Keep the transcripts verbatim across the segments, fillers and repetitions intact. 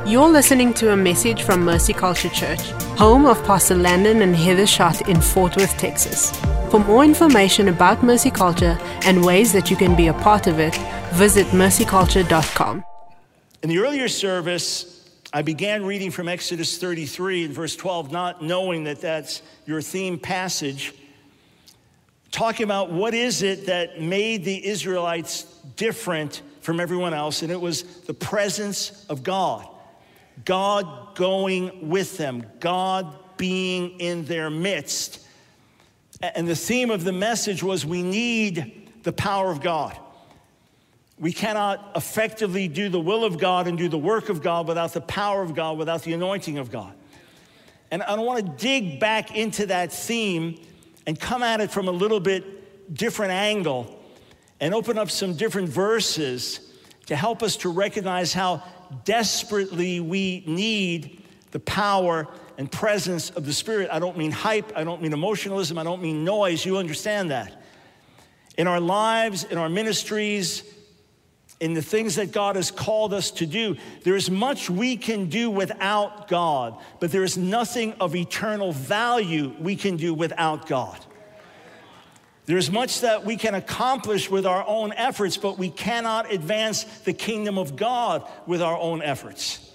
You're listening to a message from Mercy Culture Church, home of Pastor Landon and Heather Schott in Fort Worth, Texas. For more information about Mercy Culture and ways that you can be a part of it, visit mercy culture dot com. In the earlier service, I began reading from Exodus thirty-three and verse twelve, not knowing that that's your theme passage, talking about what is it that made the Israelites different from everyone else, and it was the presence of God. God going with them, God being in their midst. And the theme of the message was we need the power of God. We cannot effectively do the will of God and do the work of God without the power of God, without the anointing of God. And I want to dig back into that theme and come at it from a little bit different angle and open up some different verses to help us to recognize how desperately we need the power and presence of the Spirit. I don't mean hype, I don't mean emotionalism, I don't mean noise. You understand that. In our lives, in our ministries, in the things that God has called us to do, there is much we can do without God, but there is nothing of eternal value we can do without God. There's much that we can accomplish with our own efforts, but we cannot advance the kingdom of God with our own efforts.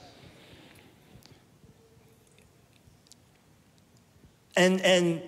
And, and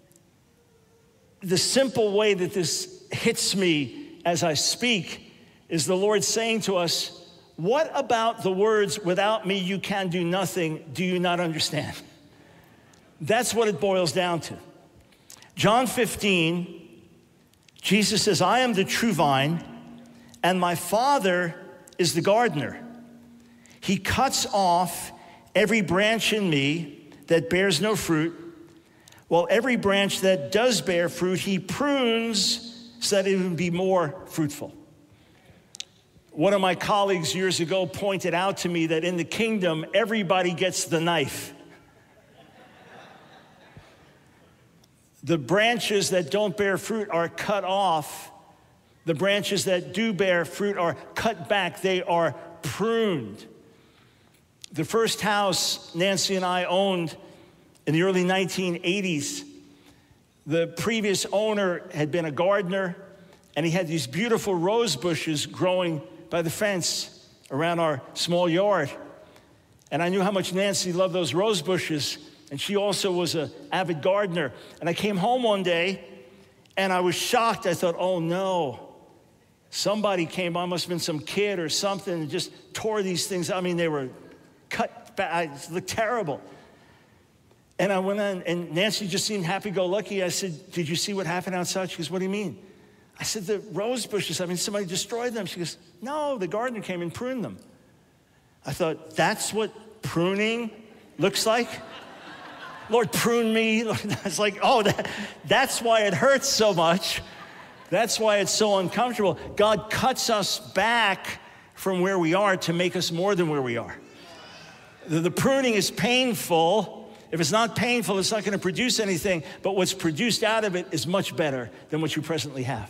the simple way that this hits me as I speak is the Lord saying to us, what about the words, without me you can do nothing, do you not understand? That's what it boils down to. John fifteen, Jesus says, I am the true vine, and my Father is the gardener. He cuts off every branch in me that bears no fruit, while every branch that does bear fruit, he prunes so that it will be more fruitful. One of my colleagues years ago pointed out to me that in the kingdom, everybody gets the knife. The branches that don't bear fruit are cut off. The branches that do bear fruit are cut back. They are pruned. The first house Nancy and I owned in the early nineteen eighties, the previous owner had been a gardener, and he had these beautiful rose bushes growing by the fence around our small yard. And I knew how much Nancy loved those rose bushes. And she also was an avid gardener. And I came home one day, and I was shocked. I thought, oh, no. Somebody came by, must have been some kid or something, and just tore these things. I mean, they were cut back. It looked terrible. And I went on, and Nancy just seemed happy-go-lucky. I said, did you see what happened outside? She goes, what do you mean? I said, the rose bushes, I mean, somebody destroyed them. She goes, no, the gardener came and pruned them. I thought, that's what pruning looks like? Lord, prune me. It's like, oh, that, that's why it hurts so much. That's why it's so uncomfortable. God cuts us back from where we are to make us more than where we are. The, the pruning is painful. If it's not painful, it's not going to produce anything. But what's produced out of it is much better than what you presently have.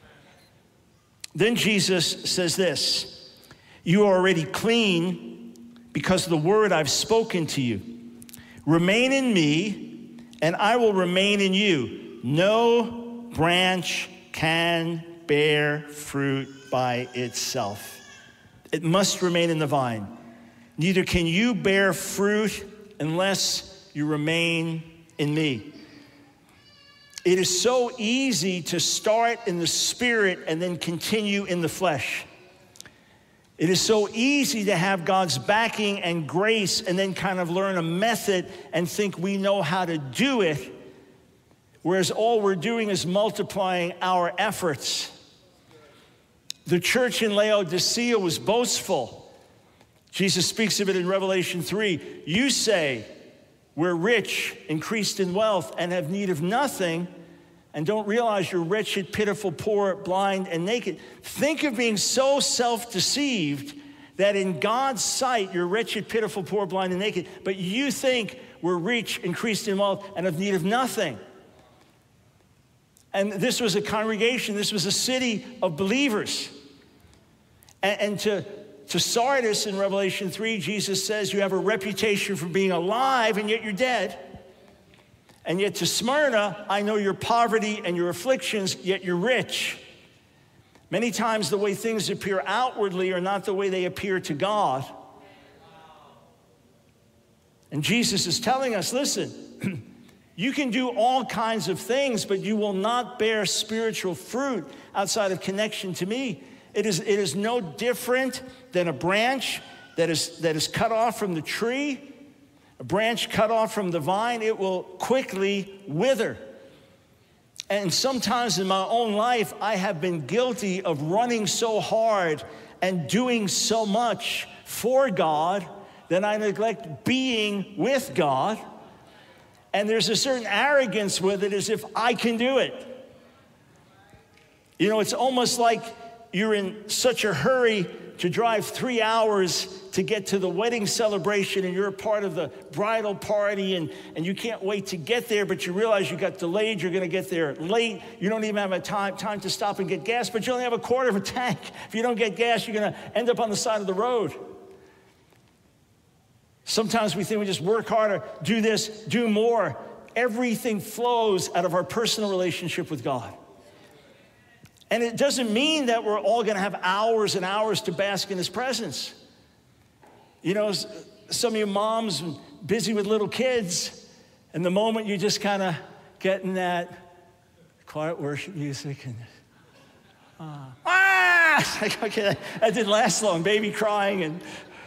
Then Jesus says this, you are already clean because of the word I've spoken to you. Remain in me, and I will remain in you. No branch can bear fruit by itself. It must remain in the vine. Neither can you bear fruit unless you remain in me. It is so easy to start in the spirit and then continue in the flesh. It is so easy to have God's backing and grace and then kind of learn a method and think we know how to do it, whereas all we're doing is multiplying our efforts. The church in Laodicea was boastful. Jesus speaks of it in Revelation three. You say, we're rich, increased in wealth, and have need of nothing, and don't realize you're wretched, pitiful, poor, blind, and naked. Think of being so self-deceived that in God's sight, you're wretched, pitiful, poor, blind, and naked, but you think we're rich, increased in wealth, and have need of nothing. And this was a congregation, this was a city of believers. And, and to to Sardis in Revelation three, Jesus says, you have a reputation for being alive, and yet you're dead. And yet to Smyrna, I know your poverty and your afflictions, yet you're rich. Many times the way things appear outwardly are not the way they appear to God. And Jesus is telling us, listen, you can do all kinds of things, but you will not bear spiritual fruit outside of connection to me. It is, it is no different than a branch that is, that is cut off from the tree. A branch cut off from the vine, it will quickly wither. And sometimes in my own life, I have been guilty of running so hard and doing so much for God that I neglect being with God. And there's a certain arrogance with it, as if I can do it. You know, it's almost like you're in such a hurry to drive three hours to get to the wedding celebration, and you're a part of the bridal party, and, and you can't wait to get there, but you realize you got delayed, you're gonna get there late, you don't even have a time, time to stop and get gas, but you only have a quarter of a tank. If you don't get gas, you're gonna end up on the side of the road. Sometimes we think we just work harder, do this, do more. Everything flows out of our personal relationship with God. And it doesn't mean that we're all gonna have hours and hours to bask in his presence. You know, some of you moms busy with little kids, and the moment you just kind of get in that quiet worship music and uh, ah, like, okay, that, that didn't last long, baby crying, and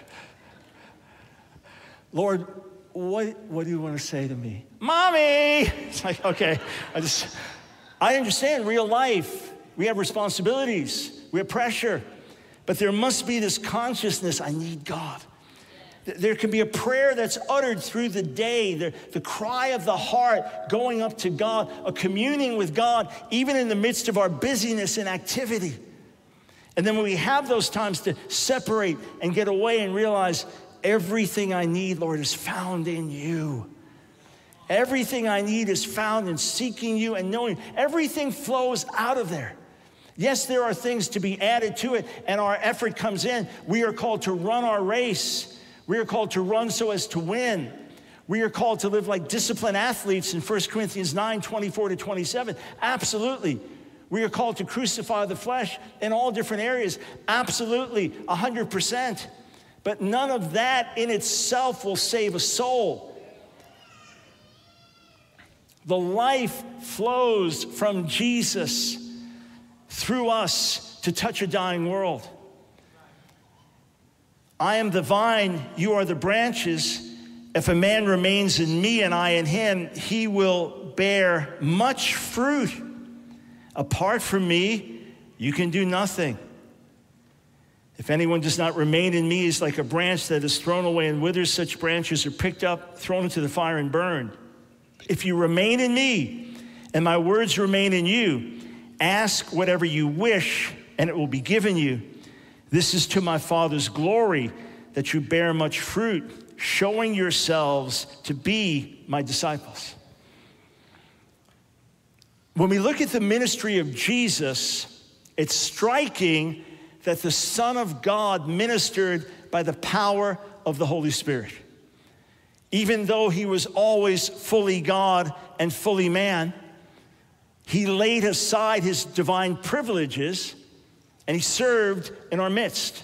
Lord, what, what do you want to say to me? Mommy! It's like, okay, I just, I understand real life. We have responsibilities, we have pressure, but there must be this consciousness, I need God. There can be a prayer that's uttered through the day, the, the cry of the heart going up to God, a communing with God, even in the midst of our busyness and activity. And then when we have those times to separate and get away and realize, everything I need, Lord, is found in you. Everything I need is found in seeking you and knowing. Everything flows out of there. Yes, there are things to be added to it, and our effort comes in. We are called to run our race. We are called to run so as to win. We are called to live like disciplined athletes in First Corinthians nine, twenty-four to twenty-seven. Absolutely. We are called to crucify the flesh in all different areas. Absolutely, one hundred percent. But none of that in itself will save a soul. The life flows from Jesus through us to touch a dying world. I am the vine, you are the branches. If a man remains in me and I in him, he will bear much fruit. Apart from me, you can do nothing. If anyone does not remain in me, he is like a branch that is thrown away and withers. Such branches are picked up, thrown into the fire, and burned. If you remain in me, and my words remain in you, ask whatever you wish, and it will be given you. This is to my Father's glory, that you bear much fruit, showing yourselves to be my disciples. When we look at the ministry of Jesus, it's striking that the Son of God ministered by the power of the Holy Spirit. Even though he was always fully God and fully man, he laid aside his divine privileges and he served in our midst.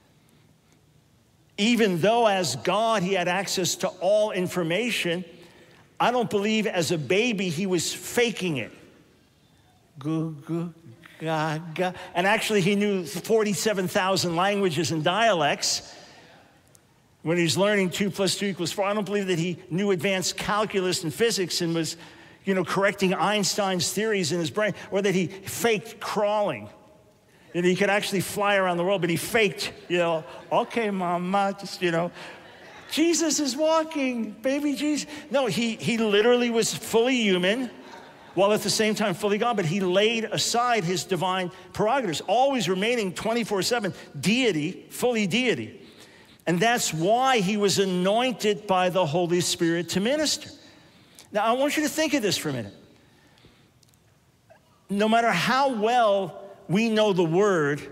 Even though as God he had access to all information, I don't believe as a baby he was faking it. Goo, goo, ga, ga. And actually he knew forty-seven thousand languages and dialects. When he's learning two plus two equals four, I don't believe that he knew advanced calculus and physics and was, you know, correcting Einstein's theories in his brain, or that he faked crawling. That he could actually fly around the world, but he faked, you know, okay, mama, just, you know, Jesus is walking, baby Jesus. No, he, he literally was fully human, while at the same time fully God, but he laid aside his divine prerogatives, always remaining twenty-four seven deity, fully deity. And that's why he was anointed by the Holy Spirit to minister. Now, I want you to think of this for a minute. No matter how well we know the word,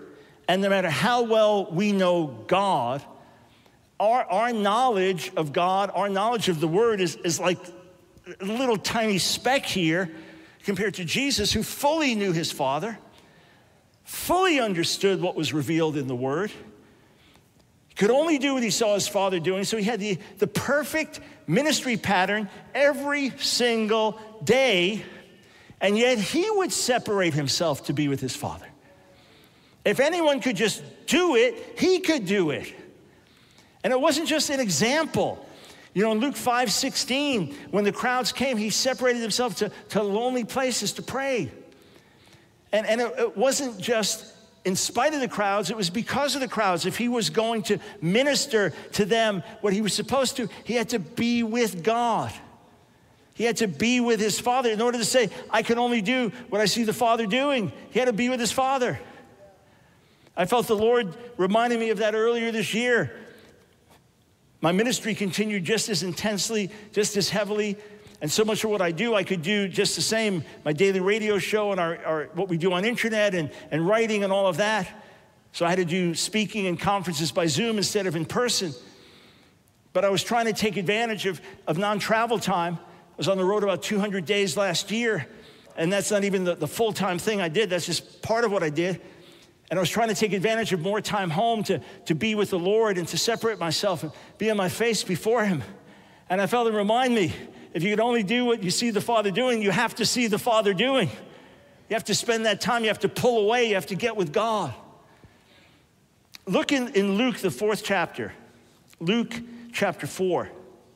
And no matter how well we know God, our, our knowledge of God, our knowledge of the Word is, is like a little tiny speck here compared to Jesus, who fully knew his Father, fully understood what was revealed in the Word, could only do what he saw his Father doing. So he had the, the perfect ministry pattern every single day, and yet he would separate himself to be with his Father. If anyone could just do it, he could do it. And it wasn't just an example. You know, in Luke five sixteen, when the crowds came, he separated himself to, to lonely places to pray. And, and it, it wasn't just in spite of the crowds, it was because of the crowds. If he was going to minister to them what he was supposed to, he had to be with God. He had to be with his Father in order to say, I can only do what I see the Father doing. He had to be with his Father. I felt the Lord reminding me of that earlier this year. My ministry continued just as intensely, just as heavily, and so much of what I do, I could do just the same. My daily radio show and our, our what we do on internet and, and writing and all of that. So I had to do speaking and conferences by Zoom instead of in person. But I was trying to take advantage of, of non-travel time. I was on the road about two hundred days last year, and that's not even the, the full-time thing I did. That's just part of what I did. And I was trying to take advantage of more time home to, to be with the Lord and to separate myself and be on my face before him. And I felt him remind me, if you could only do what you see the Father doing, you have to see the Father doing. You have to spend that time. You have to pull away. You have to get with God. Look in, in Luke, the fourth chapter. Luke chapter four.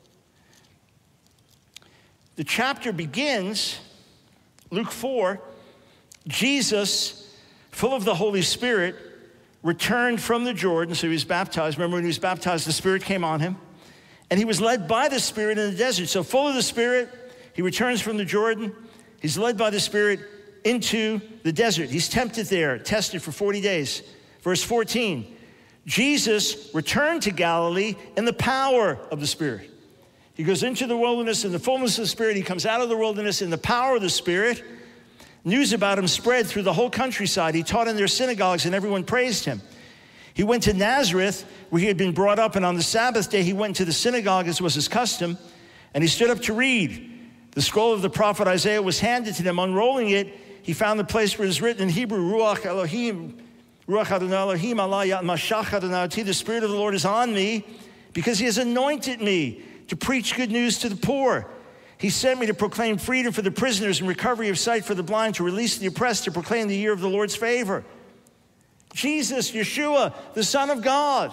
The chapter begins, Luke four, Jesus, full of the Holy Spirit, returned from the Jordan. So he was baptized. Remember when he was baptized, the Spirit came on him. And he was led by the Spirit in the desert. So full of the Spirit, he returns from the Jordan. He's led by the Spirit into the desert. He's tempted there, tested for forty days. Verse fourteen, Jesus returned to Galilee in the power of the Spirit. He goes into the wilderness in the fullness of the Spirit. He comes out of the wilderness in the power of the Spirit. News about him spread through the whole countryside. He taught in their synagogues and everyone praised him. He went to Nazareth, where he had been brought up, and on the Sabbath day he went to the synagogue as was his custom, and he stood up to read. The scroll of the prophet Isaiah was handed to him. Unrolling it, he found the place where it is written in Hebrew, Ruach Elohim, Ruach Adonai Elohim, Allah Yat Mashach Adonai, the Spirit of the Lord is on me, because he has anointed me to preach good news to the poor. He sent me to proclaim freedom for the prisoners and recovery of sight for the blind, to release the oppressed, to proclaim the year of the Lord's favor. Jesus, Yeshua, the Son of God,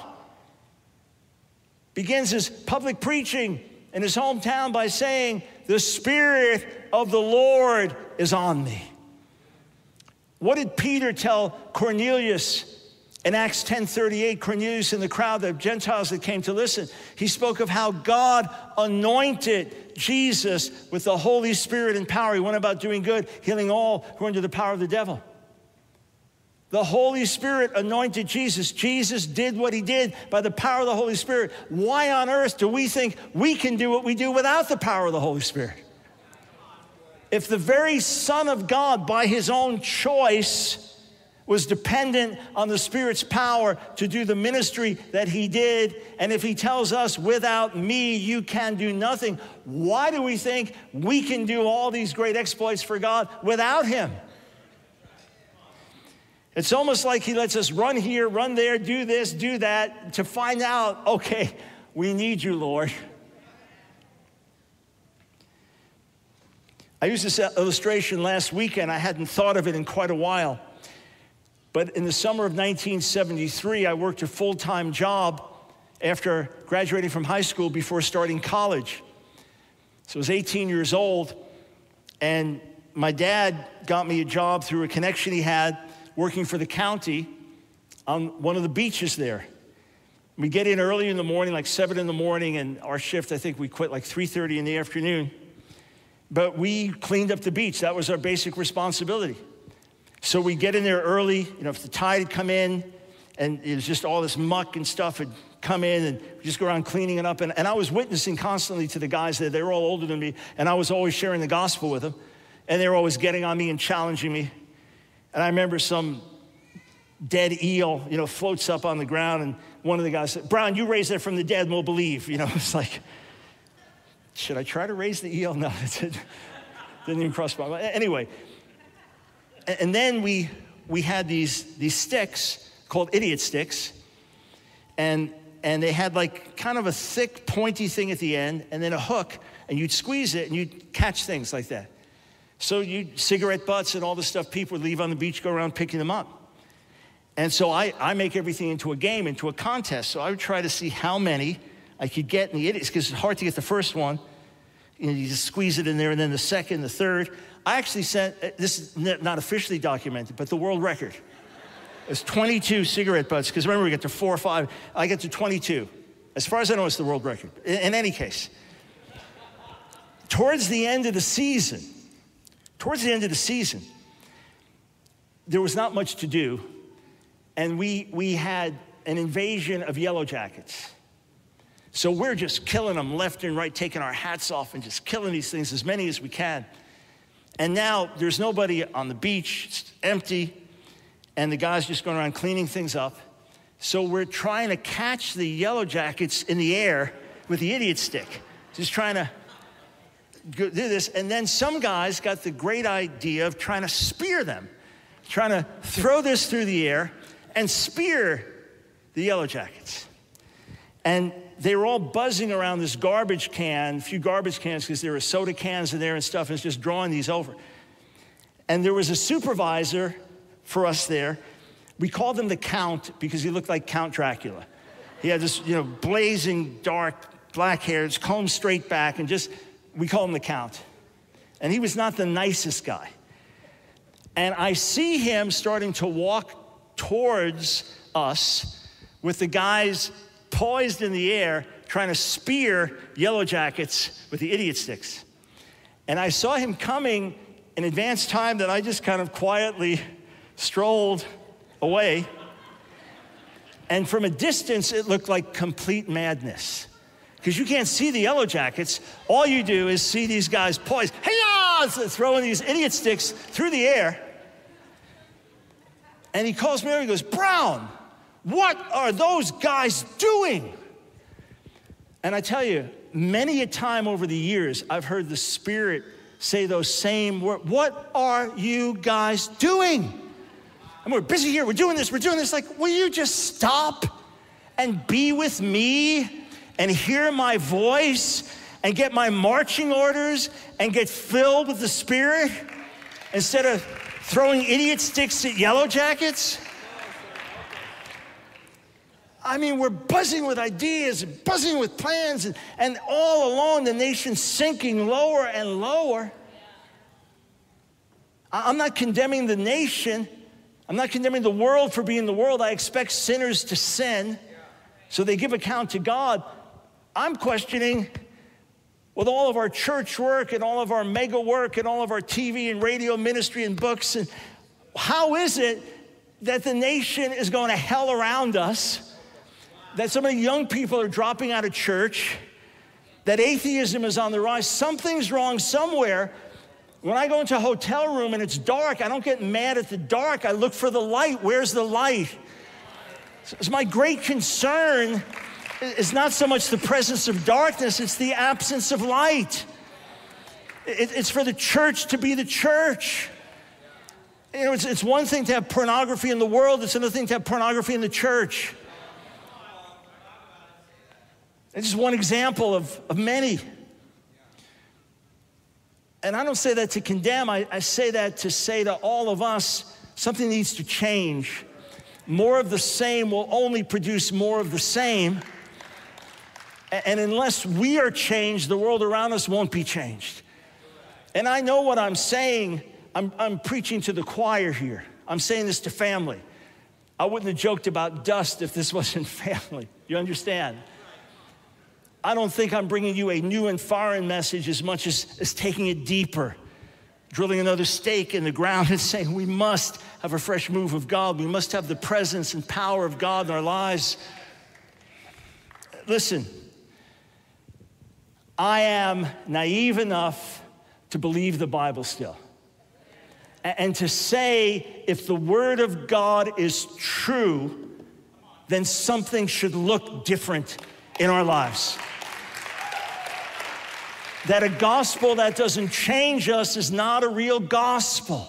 begins his public preaching in his hometown by saying, the Spirit of the Lord is on me. What did Peter tell Cornelius in Acts ten thirty-eight? Cornelius and the crowd, the Gentiles that came to listen. He spoke of how God anointed Jesus with the Holy Spirit and power. He went about doing good, healing all who were under the power of the devil. The Holy Spirit anointed Jesus. Jesus did what he did by the power of the Holy Spirit. Why on earth do we think we can do what we do without the power of the Holy Spirit? If the very Son of God, by his own choice, was dependent on the Spirit's power to do the ministry that he did, and if he tells us, without me, you can do nothing, why do we think we can do all these great exploits for God without him? It's almost like he lets us run here, run there, do this, do that, to find out, okay, we need you, Lord. I used this illustration last weekend. I hadn't thought of it in quite a while. But in the summer of nineteen seventy-three, I worked a full-time job after graduating from high school before starting college. So I was eighteen years old, and my dad got me a job through a connection he had working for the county on one of the beaches there. We get in early in the morning, like seven in the morning, and our shift, I think we quit like three thirty in the afternoon. But we cleaned up the beach. That was our basic responsibility. So we get in there early, you know, if the tide had come in and it was just all this muck and stuff had come in, and we just go around cleaning it up. And, and I was witnessing constantly to the guys there. They were all older than me, and I was always sharing the gospel with them. And they were always getting on me and challenging me. And I remember some dead eel, you know, floats up on the ground, and one of the guys said, Brown, you raise that from the dead and we'll believe. You know, it's like, should I try to raise the eel? No, it didn't, didn't even cross my mind. Anyway, and then we we had these these sticks called idiot sticks, and and they had like kind of a thick, pointy thing at the end, and then a hook, and you'd squeeze it and you'd catch things like that. So you cigarette butts and all the stuff people would leave on the beach, go around picking them up. And so I, I make everything into a game, into a contest. So I would try to see how many I could get in the idiots, because it's hard to get the first one. You know, you just squeeze it in there, and then the second, the third. I actually sent, this is not officially documented, but the world record. It's twenty-two cigarette butts, because remember, we get to four or five. I get to twenty-two. As far as I know, it's the world record. In, in any case, towards the end of the season, towards the end of the season, there was not much to do, and we, we had an invasion of Yellow Jackets. So we're just killing them left and right, taking our hats off and just killing these things, as many as we can. And now there's nobody on the beach, it's empty, and the guy's just going around cleaning things up. So we're trying to catch the Yellow Jackets in the air with the idiot stick, just trying to do this. And then some guys got the great idea of trying to spear them, trying to throw this through the air and spear the Yellow Jackets. And they were all buzzing around this garbage can, a few garbage cans, because there were soda cans in there and stuff, and it's just drawing these over. And there was a supervisor for us there. We called him the Count because he looked like Count Dracula. He had this, you know, blazing, dark, black hair, it's combed straight back, and just, we called him the Count. And he was not the nicest guy. And I see him starting to walk towards us with the guys poised in the air, trying to spear Yellow Jackets with the idiot sticks. And I saw him coming in advance time that I just kind of quietly strolled away. And from a distance, it looked like complete madness, because you can't see the Yellow Jackets. All you do is see these guys poised, hey-ya, throwing these idiot sticks through the air. And he calls me over, he goes, Brown, what are those guys doing? And I tell you, many a time over the years, I've heard the Spirit say those same words. What are you guys doing? And we're busy here, we're doing this, we're doing this. Like, will you just stop and be with me and hear my voice and get my marching orders and get filled with the Spirit instead of throwing idiot sticks at Yellow Jackets? I mean, we're buzzing with ideas, and buzzing with plans, and, and all along the nation's sinking lower and lower. I'm not condemning the nation. I'm not condemning the world for being the world. I expect sinners to sin, so they give account to God. I'm questioning, with all of our church work and all of our mega work and all of our T V and radio ministry and books, and how is it that the nation is going to hell around us? That so many young people are dropping out of church, that atheism is on the rise. Something's wrong somewhere. When I go into a hotel room and it's dark, I don't get mad at the dark. I look for the light. Where's the light? So my great concern is not so much the presence of darkness, it's the absence of light. It's for the church to be the church. You know, it's, it's one thing to have pornography in the world, it's another thing to have pornography in the church. It's just one example of, of many. And I don't say that to condemn, I, I say that to say to all of us, something needs to change. More of the same will only produce more of the same. And unless we are changed, the world around us won't be changed. And I know what I'm saying. I'm, I'm preaching to the choir here. I'm saying this to family. I wouldn't have joked about dust if this wasn't family. You understand? I don't think I'm bringing you a new and foreign message as much as, as taking it deeper, drilling another stake in the ground and saying we must have a fresh move of God. We must have the presence and power of God in our lives. Listen, I am naive enough to believe the Bible still. and to say, if the word of God is true, then something should look different in our lives. That a gospel that doesn't change us is not a real gospel.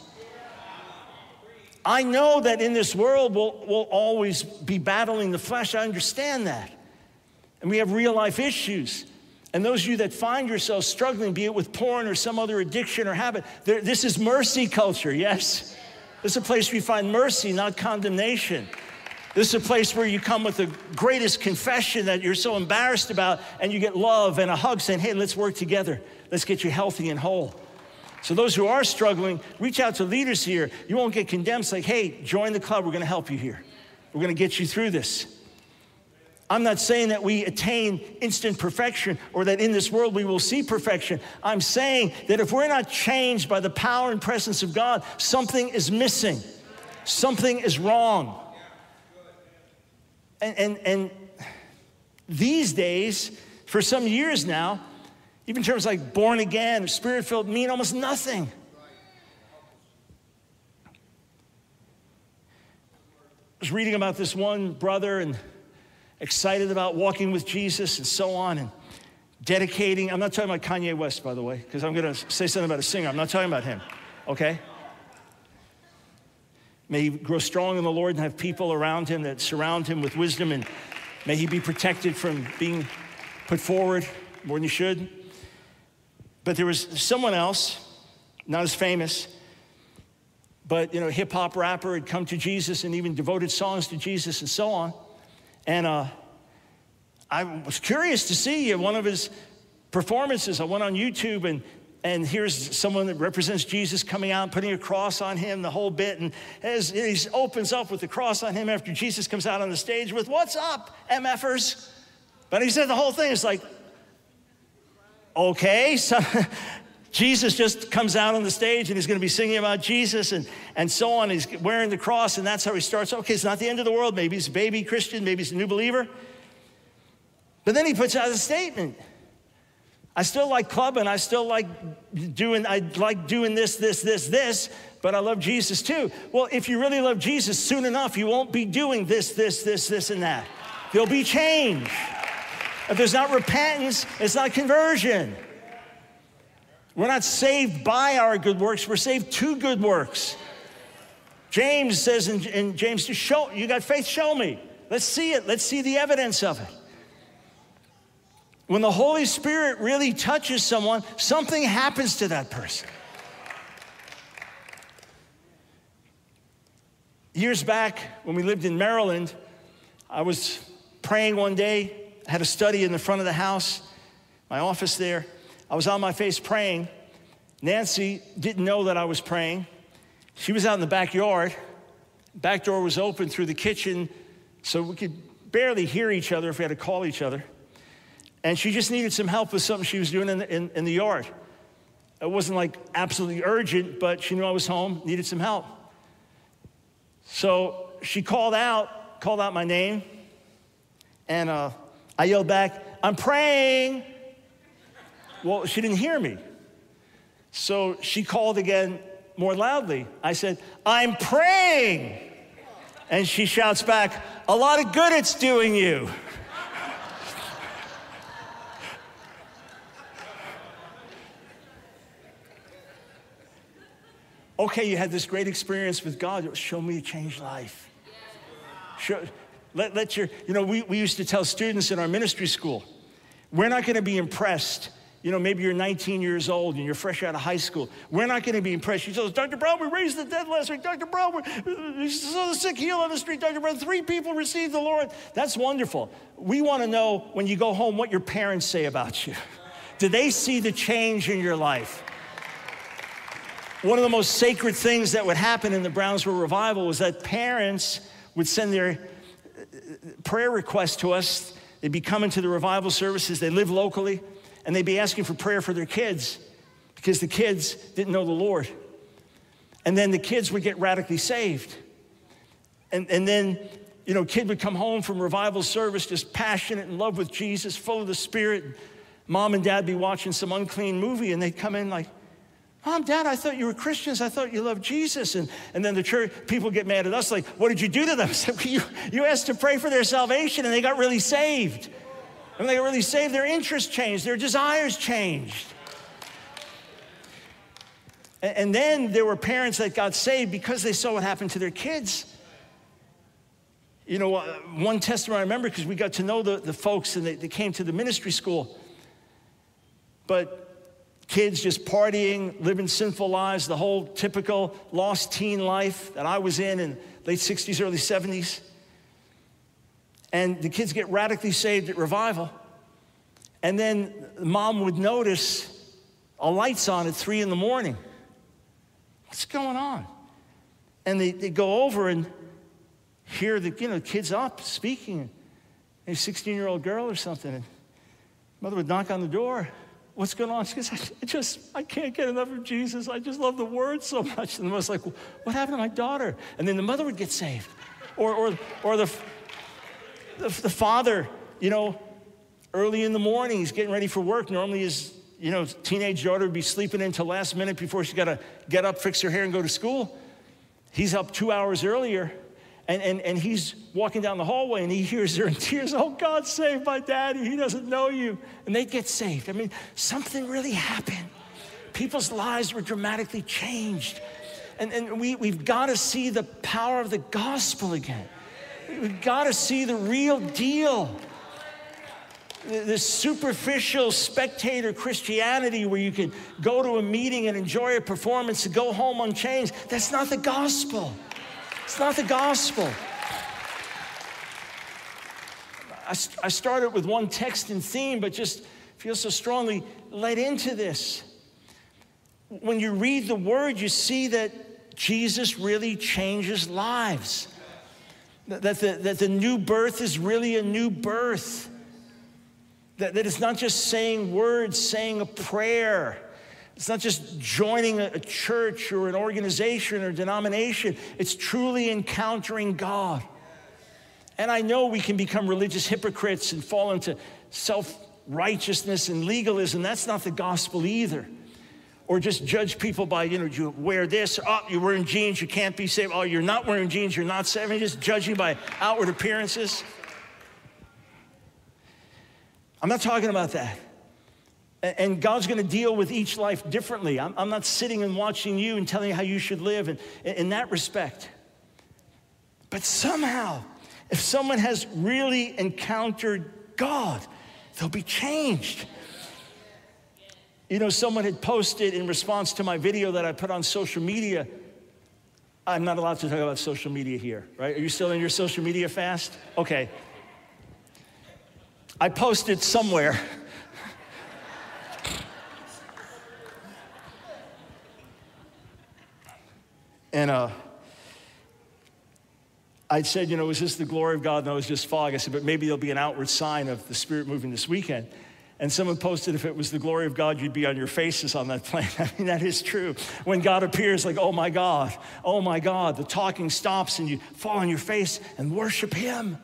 I know that in this world we'll, we'll always be battling the flesh. I understand that. And we have real life issues. And those of you that find yourselves struggling, be it with porn or some other addiction or habit, there, this is mercy culture, yes? This is a place where you find mercy, not condemnation. This is a place where you come with the greatest confession that you're so embarrassed about, and you get love and a hug saying, hey, let's work together. Let's get you healthy and whole. So those who are struggling, reach out to leaders here. You won't get condemned. It's like, hey, join the club. We're gonna help you here. We're gonna get you through this. I'm not saying that we attain instant perfection or that in this world we will see perfection. I'm saying that if we're not changed by the power and presence of God, something is missing. Something is wrong. And, and, and these days, for some years now, even terms like born again, spirit-filled mean almost nothing. I was reading about this one brother and excited about walking with Jesus and so on and dedicating. I'm not talking about Kanye West, by the way, because I'm going to say something about a singer. I'm not talking about him, okay? May he grow strong in the Lord and have people around him that surround him with wisdom, and may he be protected from being put forward more than he should. But there was someone else, not as famous, but you know, hip hop rapper, had come to Jesus and even devoted songs to Jesus and so on. And uh, I was curious to see one of his performances. I went on YouTube and And here's someone that represents Jesus coming out and putting a cross on him, the whole bit. And as he opens up with the cross on him after Jesus comes out on the stage with, what's up, M Fers? But he said the whole thing is like, okay, so Jesus just comes out on the stage and he's gonna be singing about Jesus and, and so on. He's wearing the cross and that's how he starts. Okay, it's not the end of the world. Maybe he's a baby Christian, maybe he's a new believer. But then he puts out a statement. I still like clubbing, I still like doing, I like doing this, this, this, this, but I love Jesus too. Well, if you really love Jesus, soon enough, you won't be doing this, this, this, this, and that. There'll be change. If there's not repentance, it's not conversion. We're not saved by our good works, we're saved to good works. James says in, in James, show, you got faith, show me. Let's see it, let's see the evidence of it. When the Holy Spirit really touches someone, something happens to that person. Years back, when we lived in Maryland, I was praying one day. I had a study in the front of the house, my office there. I was on my face praying. Nancy didn't know that I was praying. She was out in the backyard. Back door was open through the kitchen, so we could barely hear each other if we had to call each other. And she just needed some help with something she was doing in the, in, in the yard. It wasn't like absolutely urgent, but she knew I was home, needed some help. So she called out, called out my name, and uh, I yelled back, I'm praying. Well, she didn't hear me. So she called again more loudly. I said, I'm praying. And she shouts back, a lot of good it's doing you. Okay, you had this great experience with God. Show me a changed life. Show, let, let your, you know, we, we used to tell students in our ministry school, we're not gonna be impressed. You know, maybe you're nineteen years old and you're fresh out of high school. We're not gonna be impressed. You tell us, Doctor Brown, we raised the dead last week. Doctor Brown, we saw the sick healed on the street. Doctor Brown, three people received the Lord. That's wonderful. We wanna know when you go home what your parents say about you. Do they see the change in your life? One of the most sacred things that would happen in the Brownsville revival was that parents would send their prayer requests to us. They'd be coming to the revival services. They live locally, and they'd be asking for prayer for their kids because the kids didn't know the Lord. And then the kids would get radically saved. And, and then, you know, kid would come home from revival service just passionate, in love with Jesus, full of the Spirit. Mom and dad be watching some unclean movie, and they'd come in like, Mom, Dad, I thought you were Christians. I thought you loved Jesus. And, and then the church, people get mad at us like, what did you do to them? I said, well, you, you asked to pray for their salvation and they got really saved. And when they got really saved, their interests changed, their desires changed. And, and then there were parents that got saved because they saw what happened to their kids. You know, uh, one testimony I remember, because we got to know the, the folks and they, they came to the ministry school. But kids just partying, living sinful lives, the whole typical lost teen life that I was in in late sixties, early seventies. And the kids get radically saved at revival. And then mom would notice a light's on at three in the morning. What's going on? And they, they go over and hear the you know kids up speaking. A sixteen-year-old girl or something. And mother would knock on the door. What's going on? She goes, I just, I can't get enough of Jesus. I just love the word so much. And the mother's like, what happened to my daughter? And then the mother would get saved. Or, or, or the, the, the father, you know, early in the morning, he's getting ready for work. Normally his, you know, teenage daughter would be sleeping until last minute before she got to get up, fix her hair, and go to school. He's up two hours earlier. And, and, and he's walking down the hallway and he hears her in tears. Oh, God saved my daddy. He doesn't know you. And they get saved. I mean, something really happened. People's lives were dramatically changed. And, and we, we've got to see the power of the gospel again. We've got to see the real deal. This superficial spectator Christianity where you can go to a meeting and enjoy a performance and go home unchanged, that's not the gospel. It's not the gospel. I, I started with one text and theme, but just feel so strongly led into this. When you read the word, you see that Jesus really changes lives. That the, that the new birth is really a new birth. That, that it's not just saying words, saying a prayer. It's not just joining a, a church or an organization or denomination. It's truly encountering God. And I know we can become religious hypocrites and fall into self-righteousness and legalism. That's not the gospel either. Or just judge people by, you know, you wear this, oh, you're wearing jeans, you can't be saved. Oh, you're not wearing jeans, you're not saved. I mean, just judging by outward appearances. I'm not talking about that. And God's going to deal with each life differently. I'm, I'm not sitting and watching you and telling you how you should live in, in that respect. But somehow, if someone has really encountered God, they'll be changed. You know, someone had posted in response to my video that I put on social media. I'm not allowed to talk about social media here, right? Are you still in your social media fast? Okay. I posted somewhere. And uh, I said, you know, is this the glory of God? No, it's just fog. I said, but maybe there'll be an outward sign of the Spirit moving this weekend. And someone posted, if it was the glory of God, you'd be on your faces on that plane. I mean, that is true. When God appears, like, oh my God, oh my God, the talking stops and you fall on your face and worship Him.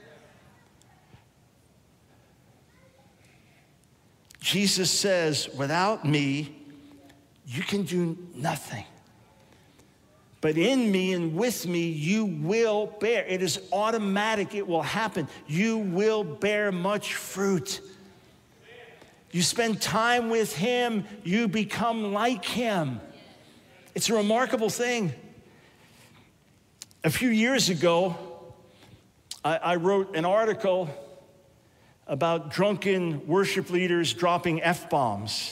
Jesus says, without me, you can do nothing. But in me and with me, you will bear. It is automatic. It will happen. You will bear much fruit. You spend time with Him, you become like Him. It's a remarkable thing. A few years ago, I, I wrote an article about drunken worship leaders dropping F-bombs.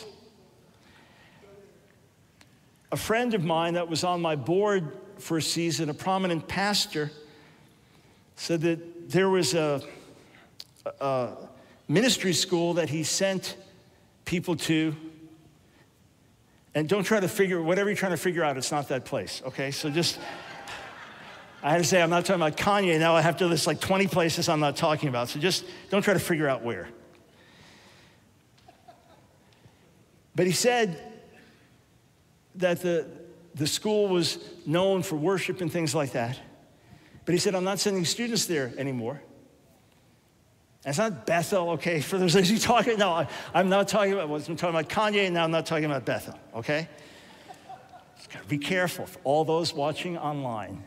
A friend of mine that was on my board for a season, a prominent pastor, said that there was a, a ministry school that he sent people to. And don't try to figure, whatever you're trying to figure out, it's not that place, okay? So just, I had to say, I'm not talking about Kanye. Now I have to list like twenty places I'm not talking about. So just don't try to figure out where. But he said that the, the school was known for worship and things like that. But he said, I'm not sending students there anymore. And it's not Bethel, okay? For those of you talking, no, I, I'm not talking about, I'm talking about Kanye, and now I'm not talking about Bethel, okay? Gotta be careful for all those watching online.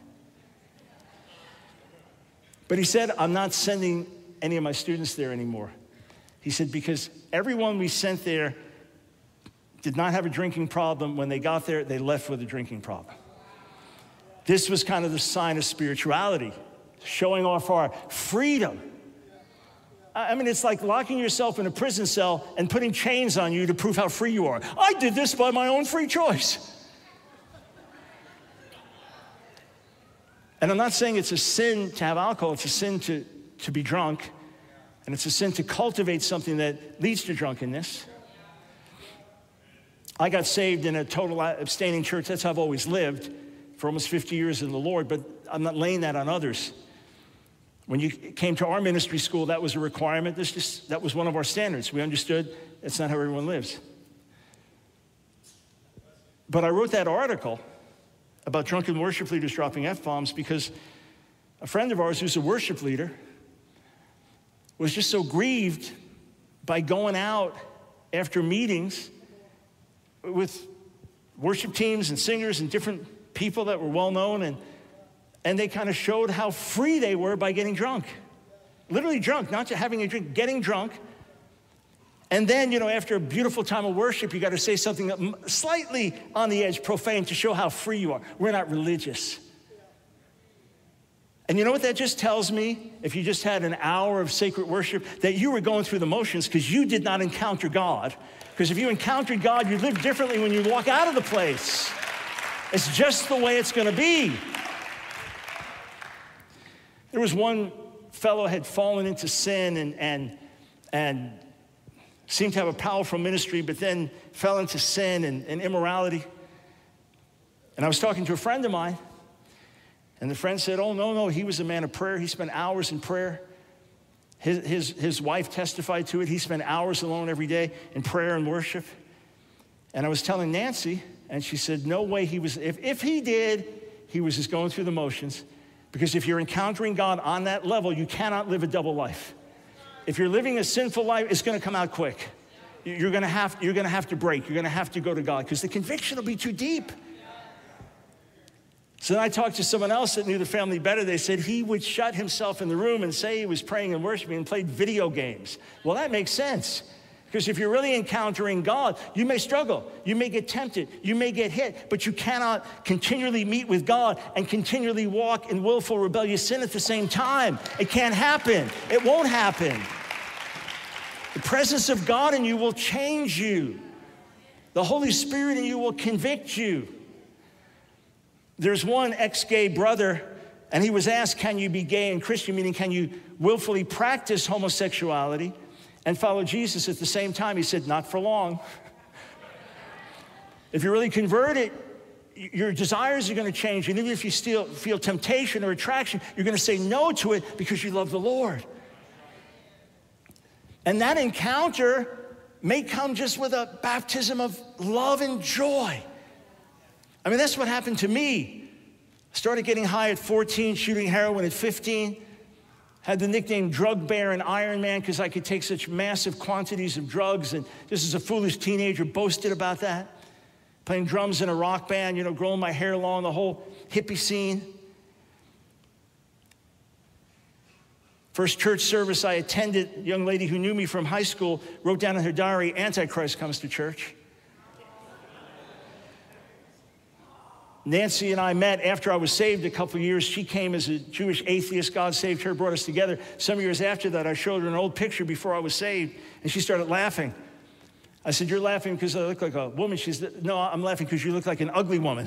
But he said, I'm not sending any of my students there anymore. He said, because everyone we sent there did not have a drinking problem. When they got there, they left with a drinking problem. This was kind of the sign of spirituality, showing off our freedom. I mean, it's like locking yourself in a prison cell and putting chains on you to prove how free you are. I did this by my own free choice. And I'm not saying it's a sin to have alcohol, it's a sin to, to be drunk, and it's a sin to cultivate something that leads to drunkenness. I got saved in a total abstaining church. That's how I've always lived for almost fifty years in the Lord, but I'm not laying that on others. When you came to our ministry school, that was a requirement. This just, that was one of our standards. We understood that's not how everyone lives. But I wrote that article about drunken worship leaders dropping F-bombs because a friend of ours who's a worship leader was just so grieved by going out after meetings with worship teams and singers and different people that were well known, and and they kind of showed how free they were by getting drunk. Literally drunk, not just having a drink, getting drunk. And then, you know, after a beautiful time of worship, you got to say something slightly on the edge, profane, to show how free you are. We're not religious. And you know what that just tells me? If you just had an hour of sacred worship, that you were going through the motions because you did not encounter God. Because if you encountered God, you live differently when you walk out of the place. It's just the way it's going to be. There was one fellow had fallen into sin and, and, and seemed to have a powerful ministry, but then fell into sin and, and immorality. And I was talking to a friend of mine, and the friend said, oh, no, no, he was a man of prayer. He spent hours in prayer. His, his, his wife testified to it. He spent hours alone every day in prayer and worship. And I was telling Nancy, and she said, no way he was, if, if he did, he was just going through the motions. Because if you're encountering God on that level, you cannot live a double life. If you're living a sinful life, it's going to come out quick. You're going to have, you're going to have to break. You're going to have to go to God because the conviction will be too deep. So then I talked to someone else that knew the family better. They said he would shut himself in the room and say he was praying and worshiping and played video games. Well, that makes sense. Because if you're really encountering God, you may struggle, you may get tempted, you may get hit, but you cannot continually meet with God and continually walk in willful, rebellious sin at the same time. It can't happen. It won't happen. The presence of God in you will change you. The Holy Spirit in you will convict you. There's one ex-gay brother, and he was asked, can you be gay and Christian, meaning can you willfully practice homosexuality and follow Jesus at the same time? He said, not for long. If you're really converted, your desires are going to change. And even if you still feel temptation or attraction, you're going to say no to it because you love the Lord. And that encounter may come just with a baptism of love and joy. I mean, that's what happened to me. I started getting high at fourteen, shooting heroin at fifteen. Had the nickname Drug Bear and Iron Man because I could take such massive quantities of drugs, and just as a foolish teenager boasted about that. Playing drums in a rock band, you know, growing my hair long, the whole hippie scene. First church service I attended, a young lady who knew me from high school wrote down in her diary, Antichrist comes to church. Nancy and I met after I was saved a couple of years. She came as a Jewish atheist. God saved her, brought us together. Some years after that, I showed her an old picture before I was saved, and she started laughing. I said, you're laughing because I look like a woman? She said, no, I'm laughing because you look like an ugly woman.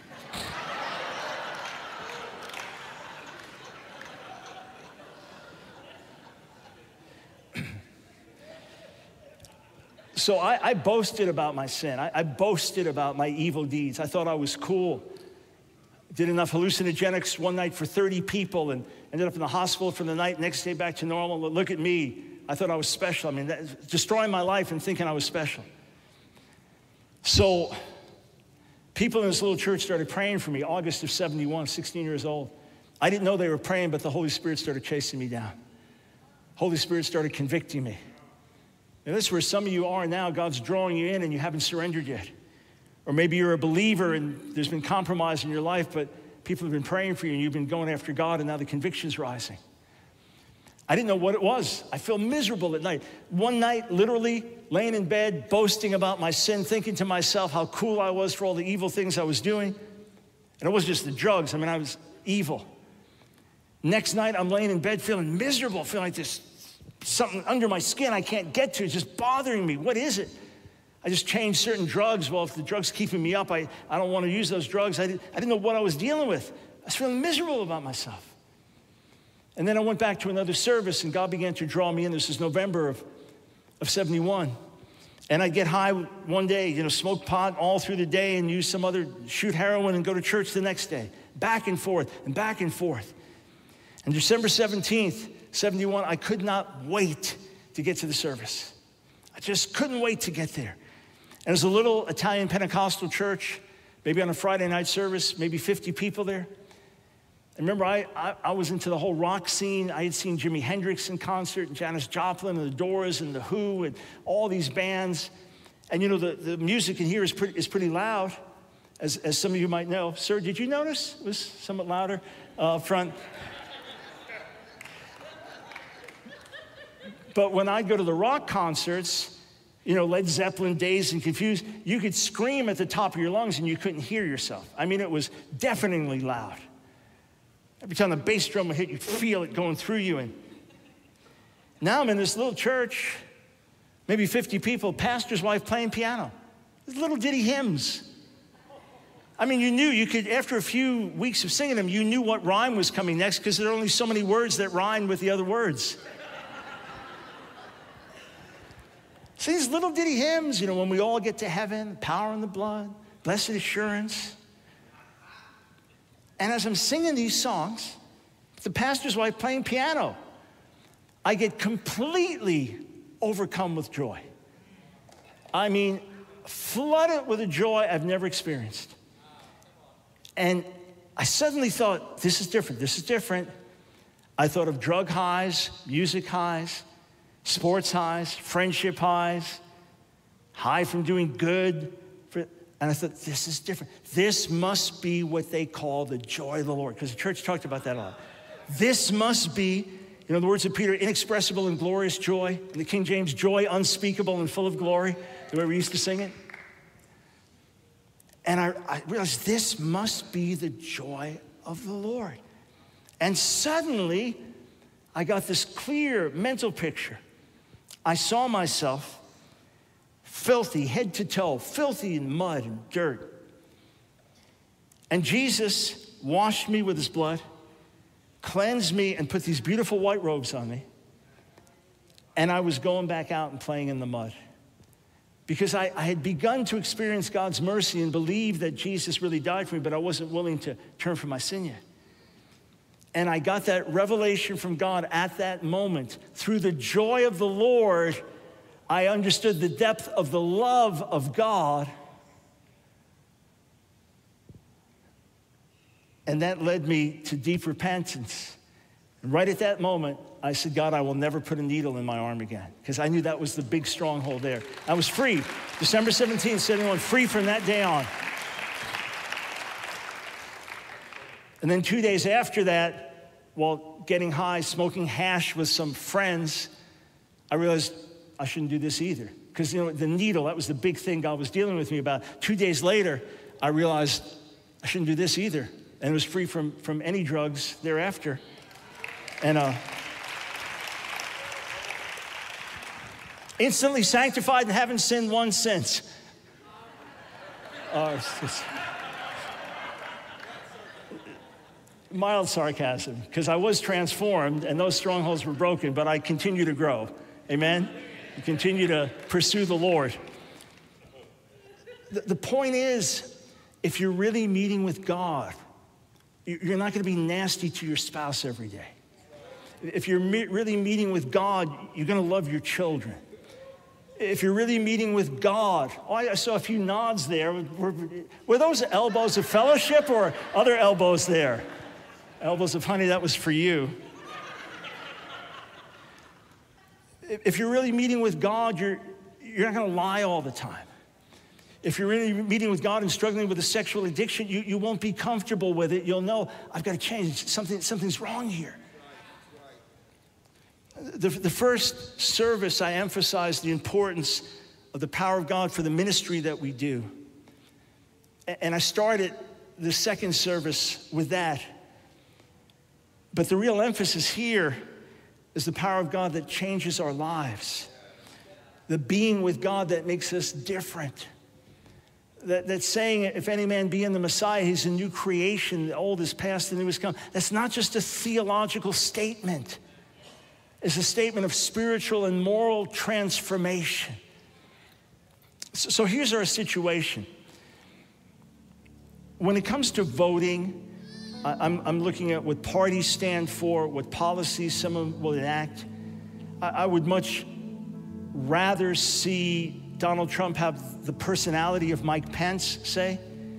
So I, I boasted about my sin. I, I boasted about my evil deeds. I thought I was cool. Did enough hallucinogenics one night for thirty people and ended up in the hospital for the night, next day back to normal. Look at me. I thought I was special. I mean, that, destroying my life and thinking I was special. So people in this little church started praying for me, August of seventy-one, sixteen years old. I didn't know they were praying, but the Holy Spirit started chasing me down. Holy Spirit started convicting me. And this is where some of you are now. God's drawing you in and you haven't surrendered yet. Or maybe you're a believer and there's been compromise in your life, but people have been praying for you and you've been going after God and now the conviction's rising. I didn't know what it was. I feel miserable at night. One night, literally laying in bed, boasting about my sin, thinking to myself how cool I was for all the evil things I was doing. And it wasn't just the drugs. I mean, I was evil. Next night, I'm laying in bed feeling miserable, feeling like there's something under my skin I can't get to. It's just bothering me. What is it? I just changed certain drugs. Well, if the drug's keeping me up, I, I don't want to use those drugs. I didn't, I didn't know what I was dealing with. I was feeling miserable about myself. And then I went back to another service, and God began to draw me in. This is November of, of seventy-one. And I'd get high one day, you know, smoke pot all through the day and use some other, shoot heroin and go to church the next day. Back and forth and back and forth. And December seventeenth, seventy-one, I could not wait to get to the service. I just couldn't wait to get there. And it was a little Italian Pentecostal church, maybe on a Friday night service, maybe fifty people there. And remember, I, I, I was into the whole rock scene. I had seen Jimi Hendrix in concert, and Janis Joplin, and the Doors, and the Who, and all these bands. And you know, the, the music in here is pretty, is pretty loud, as, as some of you might know. Sir, did you notice it was somewhat louder uh, front? But when I'd go to the rock concerts, you know, Led Zeppelin, Dazed and Confused, you could scream at the top of your lungs and you couldn't hear yourself. I mean, it was deafeningly loud. Every time the bass drum would hit, you'd feel it going through you. And now I'm in this little church, maybe fifty people, pastor's wife playing piano. These little ditty hymns. I mean, you knew you could, after a few weeks of singing them, you knew what rhyme was coming next because there are only so many words that rhyme with the other words. So these little ditty hymns, you know, when we all get to heaven, power in the blood, blessed assurance. And as I'm singing these songs, the pastor's wife playing piano, I get completely overcome with joy. I mean, flooded with a joy I've never experienced. And I suddenly thought, this is different, this is different. I thought of drug highs, music highs, sports highs, friendship highs, high from doing good. For, and I thought, this is different. This must be what they call the joy of the Lord, because the church talked about that a lot. This must be, you know, the words of Peter, inexpressible and glorious joy. In the King James, joy unspeakable and full of glory, the way we used to sing it. And I, I realized this must be the joy of the Lord. And suddenly, I got this clear mental picture. I saw myself filthy, head to toe, filthy in mud and dirt. And Jesus washed me with his blood, cleansed me, and put these beautiful white robes on me. And I was going back out and playing in the mud. Because I, I had begun to experience God's mercy and believe that Jesus really died for me, but I wasn't willing to turn from my sin yet. And I got that revelation from God at that moment. Through the joy of the Lord, I understood the depth of the love of God. And that led me to deep repentance. And right at that moment, I said, God, I will never put a needle in my arm again. Because I knew that was the big stronghold there. I was free. December seventeenth, seventy-one, free from that day on. And then two days after that, while getting high, smoking hash with some friends, I realized I shouldn't do this either. Because, you know, the needle, that was the big thing God was dealing with me about. Two days later, I realized I shouldn't do this either. And was free from, from any drugs thereafter. And uh, instantly sanctified and haven't sinned once since. Uh, it's just mild sarcasm, because I was transformed and those strongholds were broken, but I continue to grow. Amen? I continue to pursue the Lord. The, the point is, if you're really meeting with God, you're not going to be nasty to your spouse every day. If you're me- really meeting with God, you're going to love your children. If you're really meeting with God, oh, I saw a few nods there. Were, were those elbows of fellowship or other elbows there? Elbows of honey, that was for you. If you're really meeting with God, you're, you're not going to lie all the time. If you're in a meeting with God and struggling with a sexual addiction, you, you won't be comfortable with it. You'll know, I've got to change. Something, something's wrong here. The, the first service, I emphasized the importance of the power of God for the ministry that we do. And I started the second service with that. But the real emphasis here is the power of God that changes our lives. The being with God that makes us different. That, that's saying, if any man be in the Messiah, he's a new creation. The old is past, the new is come. That's not just a theological statement. It's a statement of spiritual and moral transformation. So, so here's our situation. When it comes to voting, I'm, I'm looking at what parties stand for, what policies some of them will enact. I, I would much rather see Donald Trump have the personality of Mike Pence, say,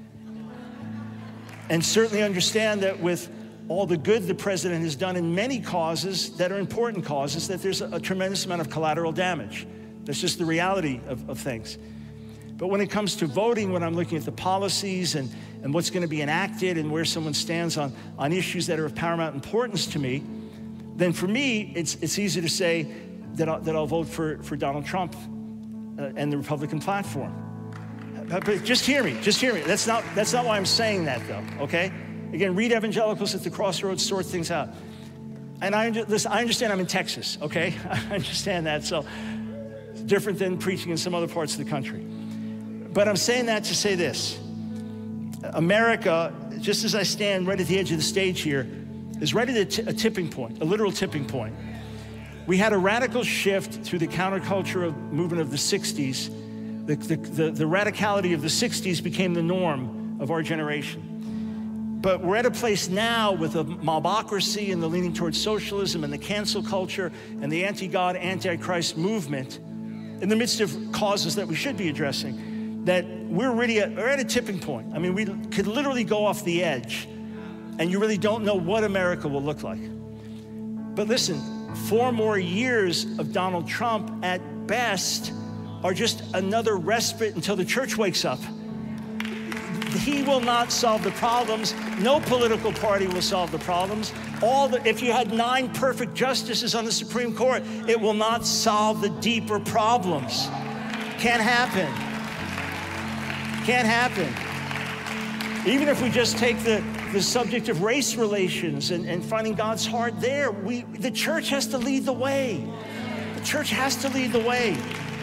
and certainly understand that with all the good the president has done in many causes that are important causes, that there's a, a tremendous amount of collateral damage. That's just the reality of, of things. But when it comes to voting, when I'm looking at the policies and, and what's going to be enacted and where someone stands on, on issues that are of paramount importance to me, then for me, it's, it's easy to say that I'll, that I'll vote for, for Donald Trump uh, and the Republican platform. But, but just hear me, just hear me. That's not, that's not why I'm saying that, though, okay? Again, read Evangelicals at the Crossroads, sort things out. And I, listen, I understand I'm in Texas, okay? I understand that, so it's different than preaching in some other parts of the country. But I'm saying that to say this. America, just as I stand right at the edge of the stage here, is right at a, t- a tipping point, a literal tipping point. We had a radical shift through the counterculture movement of the sixties. The, the, the, the radicality of the sixties became the norm of our generation. But we're at a place now with a mobocracy and the leaning towards socialism and the cancel culture and the anti-God, anti-Christ movement in the midst of causes that we should be addressing, that we're really at, we're at a tipping point. I mean, we could literally go off the edge and you really don't know what America will look like. But listen, four more years of Donald Trump at best are just another respite until the church wakes up. He will not solve the problems. No political party will solve the problems. All the, if you had nine perfect justices on the Supreme Court, it will not solve the deeper problems. Can't happen. Can't happen. Even if we just take the, the subject of race relations and, and finding God's heart there, we, the church has to lead the way. The church has to lead the way.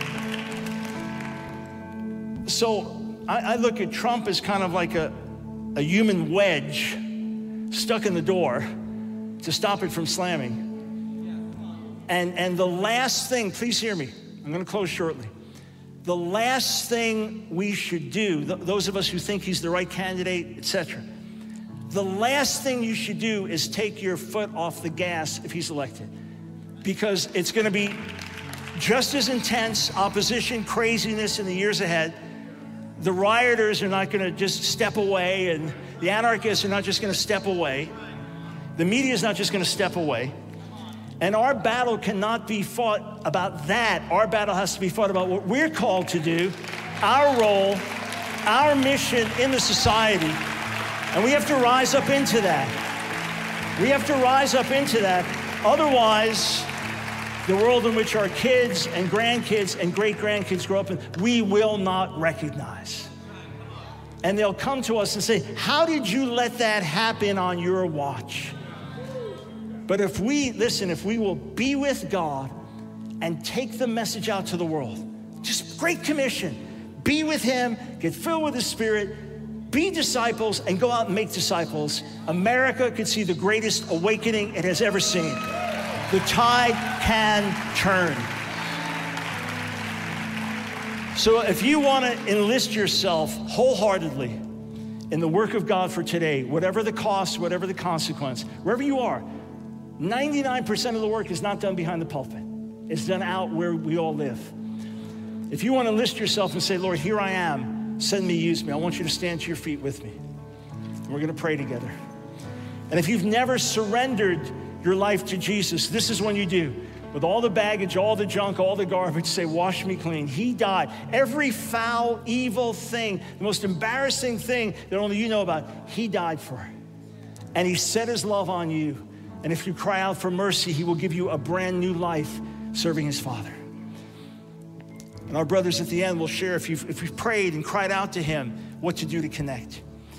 So I, I look at Trump as kind of like a, a human wedge stuck in the door to stop it from slamming. And, and the last thing, please hear me, I'm gonna close shortly. The last thing we should do, th- those of us who think he's the right candidate, et cetera, the last thing you should do is take your foot off the gas if he's elected. Because it's gonna be just as intense opposition, craziness in the years ahead. The rioters are not gonna just step away, and the anarchists are not just gonna step away. The media is not just gonna step away. And our battle cannot be fought about that. Our battle has to be fought about what we're called to do, our role, our mission in the society. And we have to rise up into that. We have to rise up into that. Otherwise, the world in which our kids and grandkids and great-grandkids grow up in, we will not recognize. And they'll come to us and say, how did you let that happen on your watch? But if we, listen, if we will be with God and take the message out to the world, just Great Commission, be with Him, get filled with His Spirit, be disciples, and go out and make disciples, America could see the greatest awakening it has ever seen. The tide can turn. So if you want to enlist yourself wholeheartedly in the work of God for today, whatever the cost, whatever the consequence, wherever you are, ninety-nine percent of the work is not done behind the pulpit. It's done out where we all live. If you want to enlist yourself and say, Lord, here I am, send me, use me, I want you to stand to your feet with me. And we're going to pray together. And if you've never surrendered your life to Jesus, this is when you do. with all the baggage, all the junk, all the garbage, say, wash me clean. He died. Every foul, evil thing, the most embarrassing thing that only you know about, he died for. And he set his love on you. And if you cry out for mercy, he will give you a brand new life serving his Father. And our brothers at the end will share, if you've, if you've prayed and cried out to him, what to do to connect.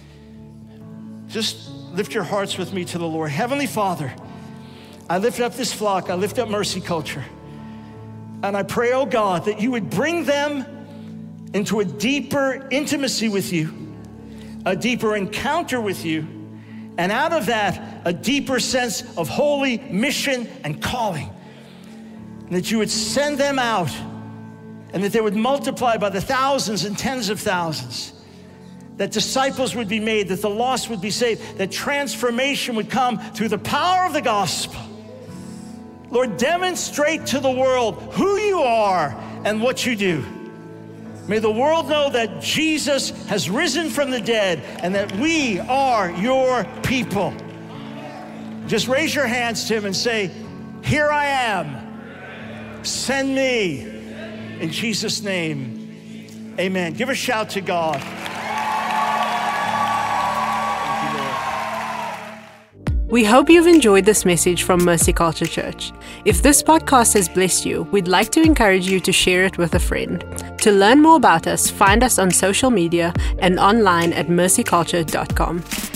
Just lift your hearts with me to the Lord. Heavenly Father, I lift up this flock, I lift up Mercy Culture. And I pray, oh God, that you would bring them into a deeper intimacy with you, a deeper encounter with you, and out of that, a deeper sense of holy mission and calling. And that you would send them out, and that they would multiply by the thousands and tens of thousands. That disciples would be made, that the lost would be saved, that transformation would come through the power of the gospel. Lord, demonstrate to the world who you are and what you do. May the world know that Jesus has risen from the dead and that we are your people. Just raise your hands to him and say, here I am. Send me. In Jesus' name, amen. Give a shout to God. We hope you've enjoyed this message from Mercy Culture Church. If this podcast has blessed you, we'd like to encourage you to share it with a friend. To learn more about us, find us on social media and online at mercy culture dot com.